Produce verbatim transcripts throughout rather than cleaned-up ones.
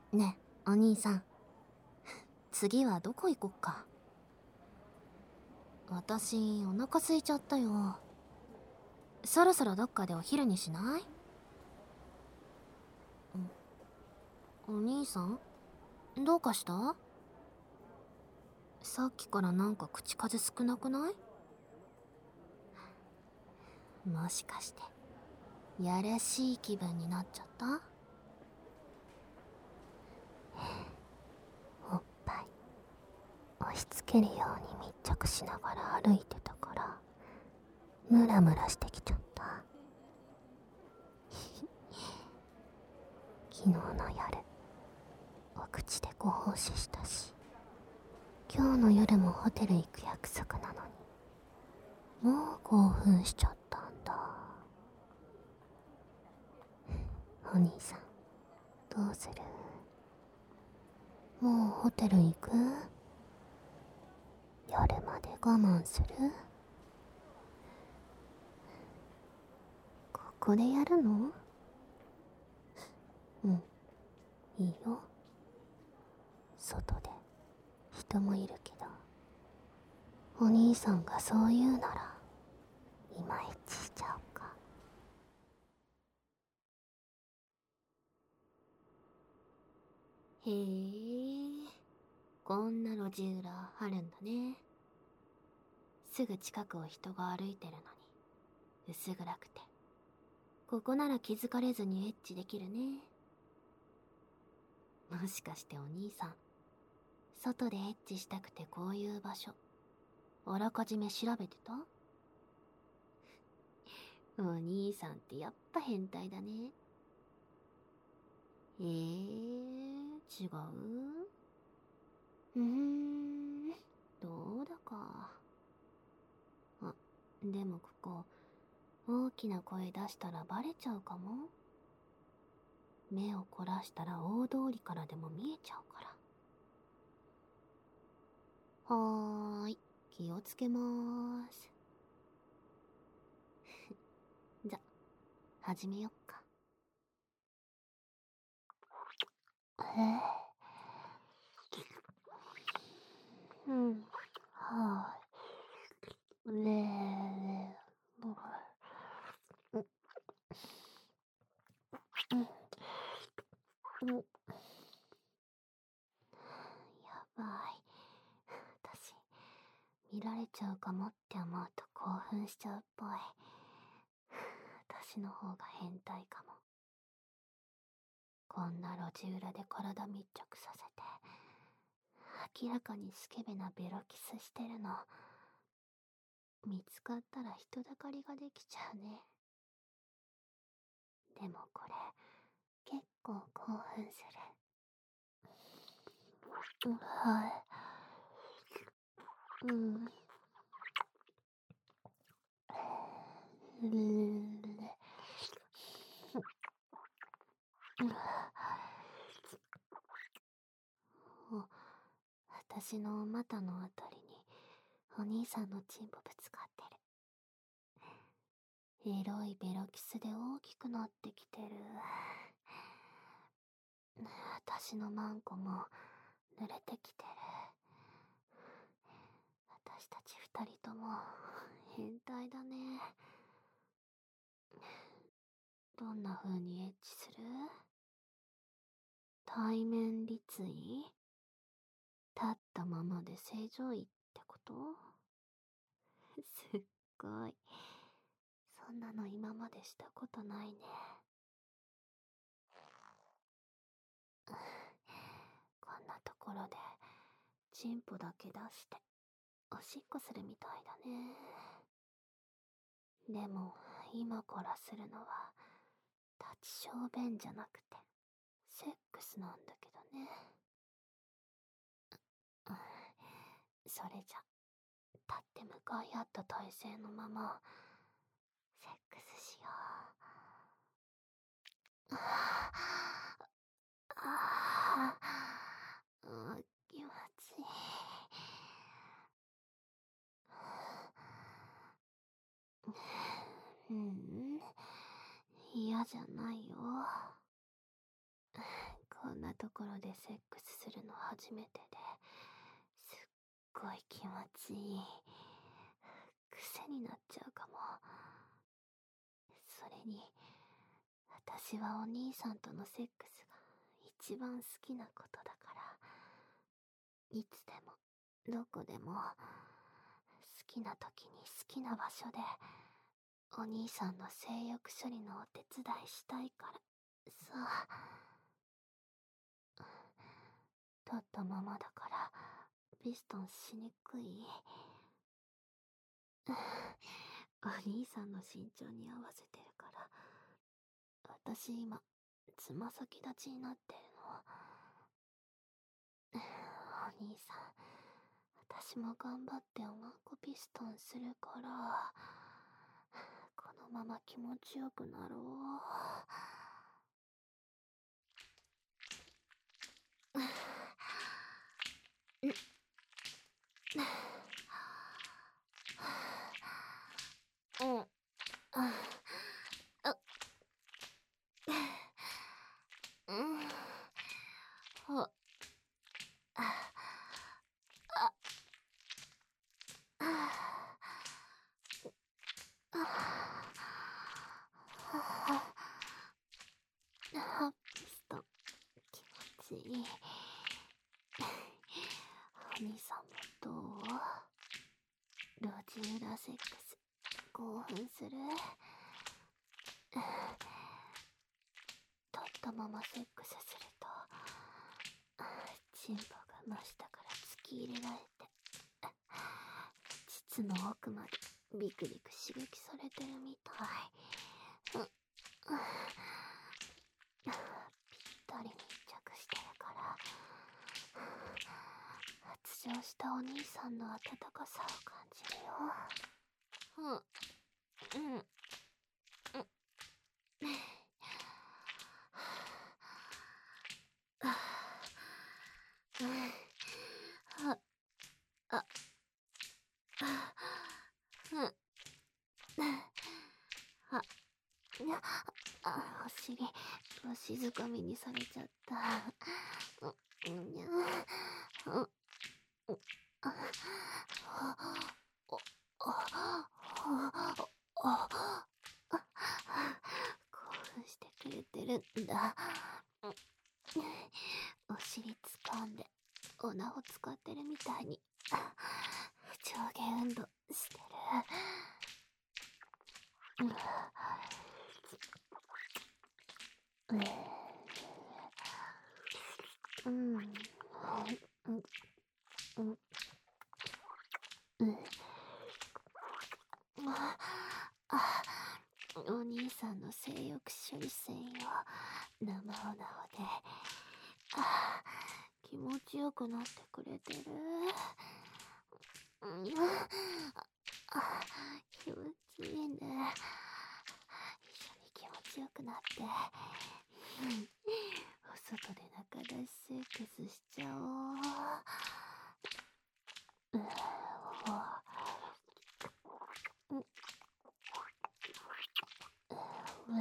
ねえ、お兄さん。次はどこ行こっか。私、お腹空いちゃったよ。そろそろどっかでお昼にしない？お兄さん、どうかした？さっきからなんか口数少なくない？もしかして、やらしい気分になっちゃった？おっぱい押し付けるように密着しながら歩いてたから、ムラムラしてきちゃった。昨日の夜、お口でご奉仕したし、今日の夜もホテル行く約束なのに、もう興奮しちゃったんだ。お兄さん、どうする？もうホテル行く？夜まで我慢する？ここでやるの？うん、いいよ。外で人もいるけど、お兄さんがそう言うなら今エッチしちゃおうか。へえ、こんな路地裏あるんだね。すぐ近くを人が歩いてるのに薄暗くて、ここなら気づかれずにエッチできるね。もしかしてお兄さん、外でエッチしたくてこういう場所あらかじめ調べてた？お兄さんってやっぱ変態だね。えー、違う？うーん、どうだか。あ、でもここ、大きな声出したらバレちゃうかも。目を凝らしたら大通りからでも見えちゃうから。はーい、気をつけまーす。じゃ、始めよっか。えー、うん、はーい、ねえ、もう、うん、うん、やばい。私、見られちゃうかもって思うと興奮しちゃうっぽい。私の方が変態かも。こんな路地裏で体密着させて、明らかにスケベなベロキスしてるの。見つかったら人だかりができちゃうね。でもこれ、結構興奮する。はい。うん。うーん。お、私の股のあたりにお兄さんのチンポぶつかってる。エロいベロキスで大きくなってきてる。私のマンコも濡れてきてる。私たち二人とも変態だね。どんな風にエッチする？対面立位？立ったままで正常位ってこと？すっごい。そんなの今までしたことないね。こんなところでチンポだけ出しておしっこするみたいだね。でも今からするのは立ち小便じゃなくてセックスなんだけどね。うん、それじゃ立って向かい合った体勢のままセックスしよう。ああ、あ、気持ちいい。うん、嫌じゃないよ。 こんなところでセックスするの初めてですっごい気持ちいい。癖になっちゃうかも。それに、私はお兄さんとのセックスが一番好きなことだから、いつでも、どこでも、好きな時に好きな場所で、お兄さんの性欲処理のお手伝いしたいから、さ。立ったままだから、ピストンしにくい。お兄さんの身長に合わせてるから、私今、つま先立ちになってるの。お兄さん、私も頑張っておまんこピストンするから、このまま気持ちよくなろう。うん。あ、あ、うん。ほ、あ、あ、あ、ピストン、気持ちいい。お兄さんもどう？路地裏セックス、興奮する？立ったままセックスすると、チンポが真下から突き入れられて、膣の奥までビクビク刺激されてるみたい。うん、ぴったり密着してるから、発情したお兄さんの温かさを感じるよ。うん、うん、うん。あ、あ、うん。あ、にゃ、あ、お尻、わしづかみにされちゃった。うん、にゃ、うん、あ、お、お、お、興奮してくれてるんだ。お尻掴んで、おなを使ってるみたいに、上下運動してる。うん。うん。うん。うん。うん。あ、あ、お兄さんの性欲処理線よ。生おなおで。あ、気持ちよくなってくれてる。うん。あ、気持ちいいね。一緒に気持ちよくなって。お外で中出しセックスしちゃおう。うん。うん。うん。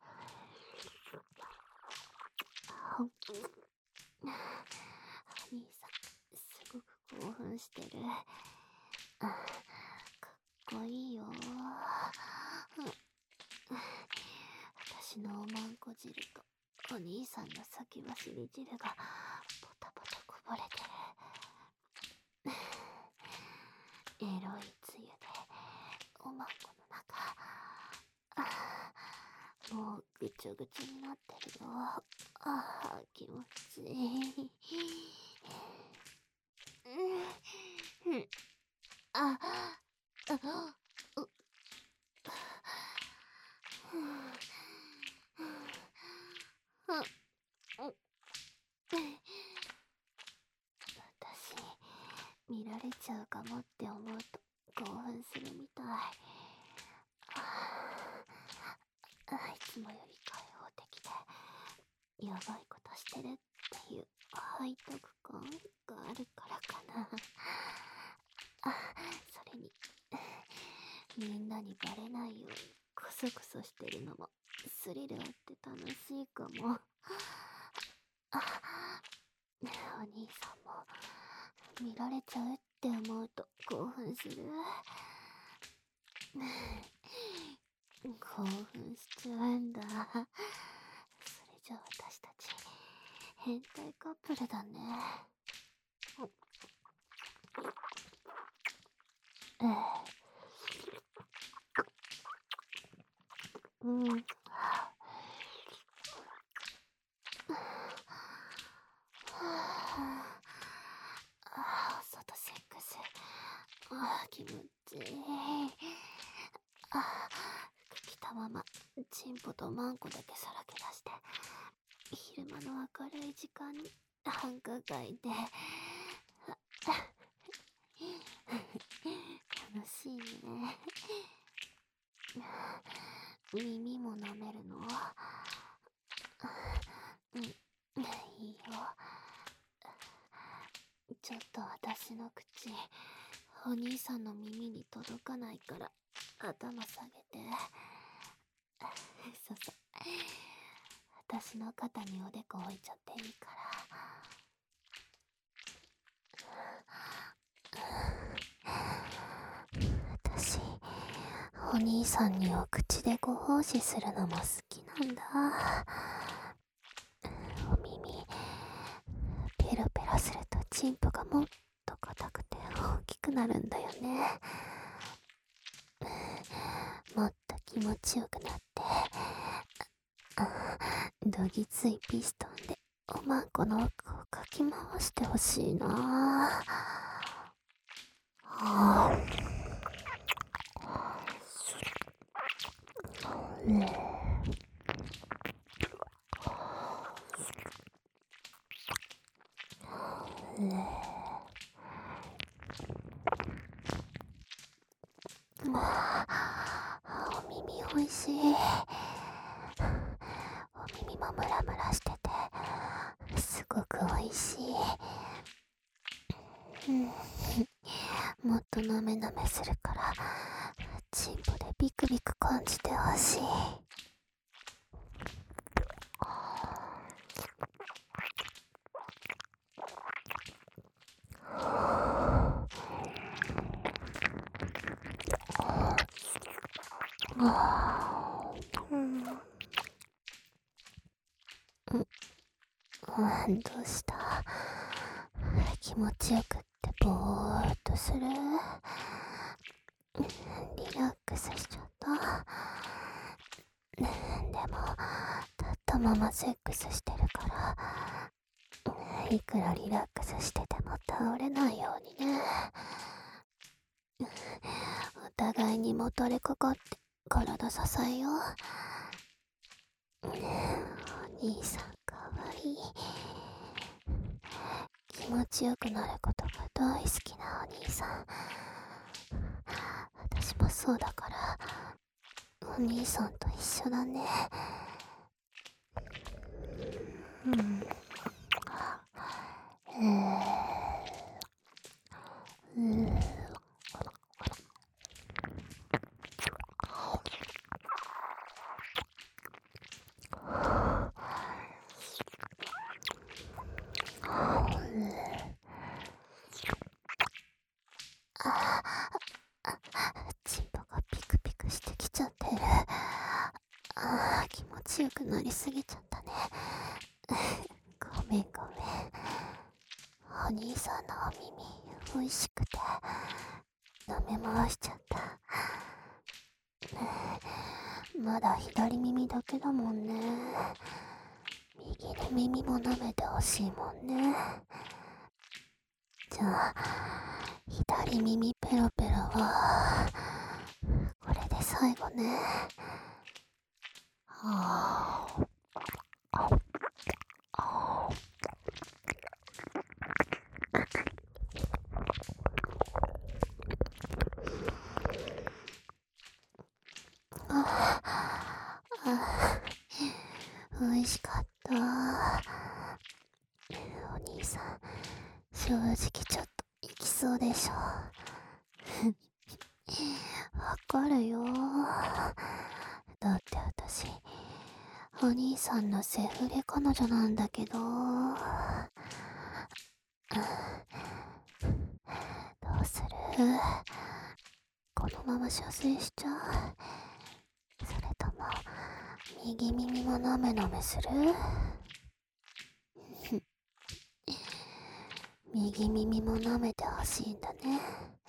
お兄さん、すごく興奮してる。かっこいいよ。私のおまんこ汁とお兄さんの先走り汁がポタポタこぼれてる。エロいつゆでおまんこの中、あ、もうぐちょぐちょになってるよ。ああ、気持ちいい。うん、あ、あ、う、私、見られちゃうかもって思うと興奮するみたい。あいつもより開放的で、やばいことしてるっていう背徳感があるからかな。あ、それに、みんなにバレないようにコソコソしてるのもスリルあって楽しいかも。 お兄さんも見られちゃうって思うと興奮する。興奮しちゃうんだ。それじゃ私たち変態カップルだね。ええ。うん。ああ、外セックス。ああ、気持ちいい。ああ、服着たまま、チンポとマンコだけさらけ出して、昼間の明るい時間に繁華街で、楽しいね。耳も舐めるの？うん、いいよ。ちょっと私の口、お兄さんの耳に届かないから頭下げて。そうそう。私の肩におでこ置いちゃっていいから。私、お兄さんにお口でご奉仕するのも好きなんだ。お耳、ペロペロするとチンポがもっと硬くて大きくなるんだよね。もっと気持ちよくなって、どぎついピストンでおまんこの奥をかき回してほしいな。はぁ。お耳おいしい。お耳もムラムラしててすごくおいしい。うん、もっとなめなめするからチンポでビクビク感じてほしい。うん、うん、どうした？気持ちよくってぼーっとする？リラックスしちゃった？でも立ったままセックスしてるから、いくらリラックスしてても倒れないようにね。お互いにもたれかかって体支えよう。お兄さんかわいい。気持ちよくなることが大好きなお兄さん。私もそうだから、お兄さんと一緒だね。うん。えー、うん。チンポがピクピクしてきちゃってる。あー、気持ちよくなりすぎちゃったね。ごめんごめん。お兄さんのお耳おいしくて舐め回しちゃった。まだ左耳だけだもんね。右の耳も舐めてほしいもんね。じゃあ左耳ペロペロはこれで最後ね。はぁ。おいしかった。お兄さん、正直ちょっと行きそうでしょ。わかるよ。だって私、 お兄さんのセフレ彼女なんだけど、どうする？このまま射精しちゃう？それとも右耳もなめなめする？右耳も舐めてほしいんだね。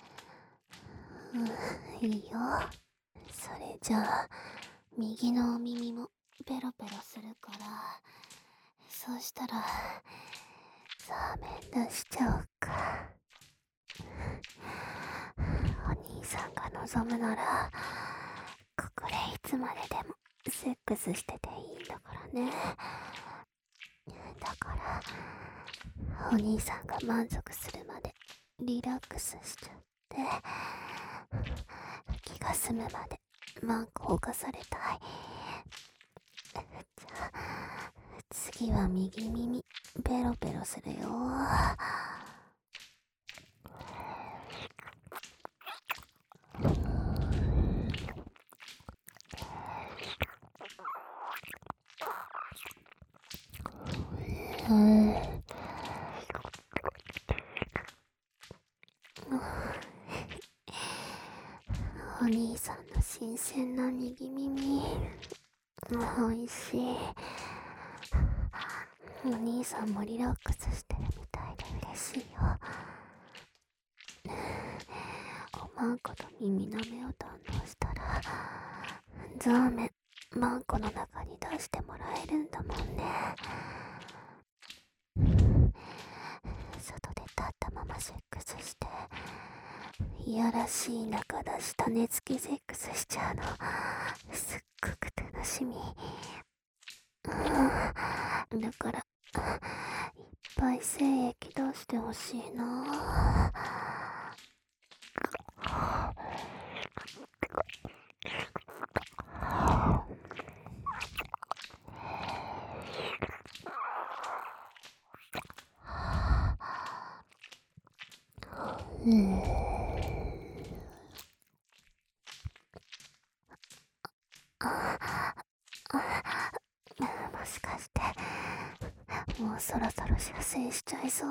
うん、いいよ。それじゃあ右のお耳もペロペロするから、そうしたらザーメン出しちゃおうか。お兄さんが望むならここでいつまででもセックスしてていいんだからね。だからお兄さんが満足するまでリラックスしちゃって気が済むまでマンコを犯されたい。じゃあ次は右耳ペロペロするよ。うん、お兄さんの新鮮な右耳おいしい。お兄さんもリラックスしてるみたいで嬉しいよ。おまんこと耳なめを堪能したらザーメンマンコの中に出してもらえるんだもんね。外で立ったままセックスしていやらしい中出し種付きセックスしちゃうのすっごく楽しみ。うん、だからいっぱい精液出してほしいな。うん、もしかしてもうそろそろ射精しちゃいそう。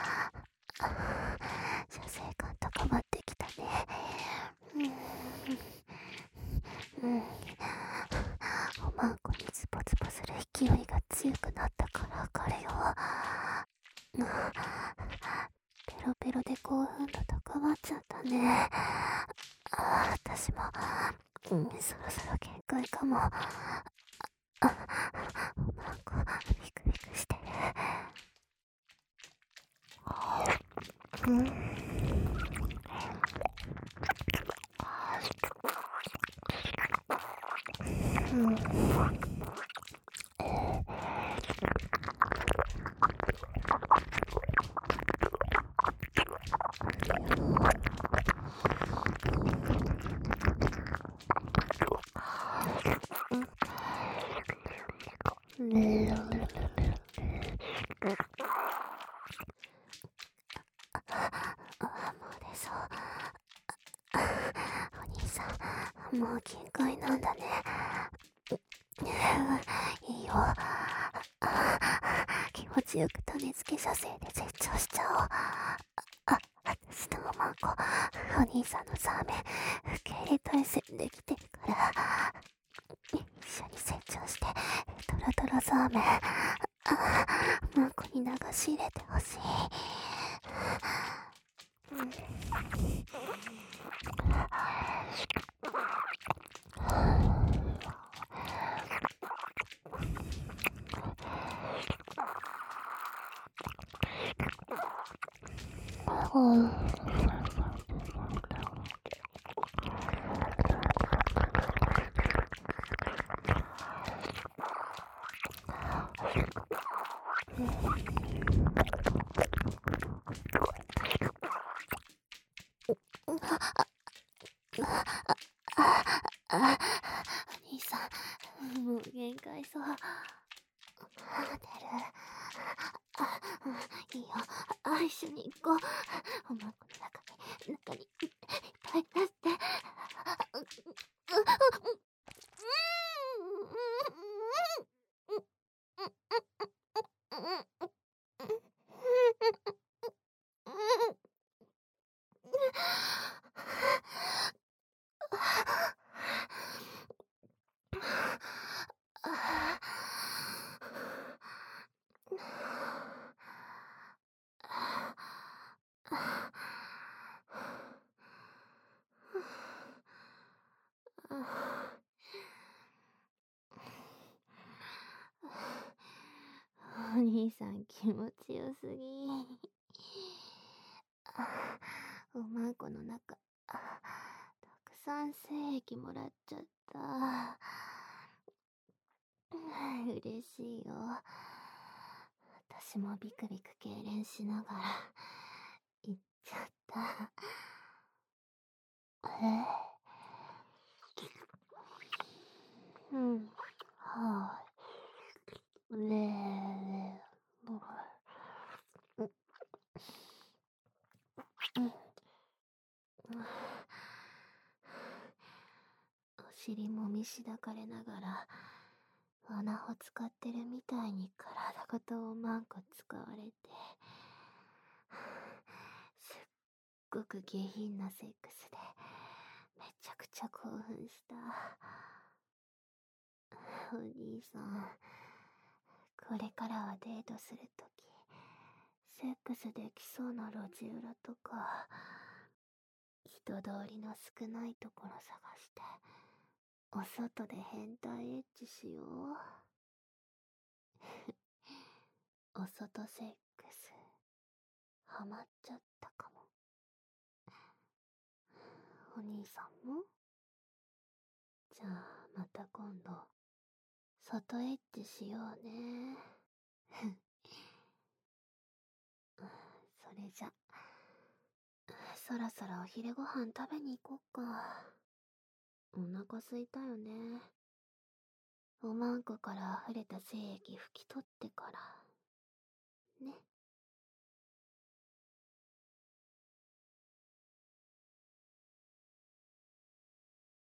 射精感高まってきたね。うん、うん、おまんこにズボズボする勢いが強くなったからわかるよ。ペロペロで興奮度高まっちゃったね。あ、私も、うん、そろそろ限界かも。あ、おまんこビクビクしてる。うん、うん、ねえ、あ、もう出そう。お兄さん、もう限界なんだね。いいよ。気持ちよく種付け射精で絶頂しちゃおう。あ、私のおまんこ、お兄さんのザーメン受け入れ体制できてるから一緒に成長してトロトロザーメンマンコに流し入れてほしい。うん、うん、あ、お兄さん、もう限界そう。出る。あ、いいよ。あ、一緒に行こう。おまんこの中に、中に、いっぱい出して。 兄さん気持ちよすぎ。あ、おまんこの中、あ、たくさん精液もらっちゃった。嬉しいよ。私もビクビク痙攣しながら、行っちゃった。えうん。はい。ねえ、もう、うん、お尻もみしだかれながら、穴穂使ってるみたいに体ごとおまんこ使われて、すっごく下品なセックスで、めちゃくちゃ興奮した。お兄さん、これからはデートするとき、セックスできそうな路地裏とか、人通りの少ないところ探して、お外で変態エッチしよう。お外セックス、ハマっちゃったかも。お兄さんもじゃあ、また今度、外エッチしようね。それじゃ、そろそろお昼ご飯食べに行こっか。お腹すいたよね。おまんこから溢れた精液拭き取ってから。ね。